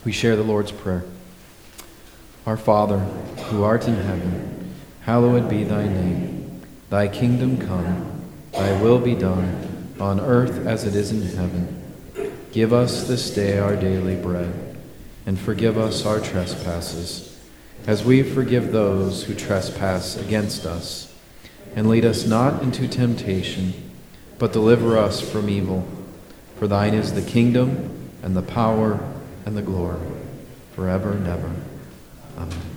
We share the Lord's Prayer. Our Father, who art in heaven, hallowed be thy name. Thy kingdom come, thy will be done, on earth as it is in heaven. Give us this day our daily bread, and forgive us our trespasses, as we forgive those who trespass against us. And lead us not into temptation, but deliver us from evil. For thine is the kingdom, and the power, and the glory, forever and ever. Amen.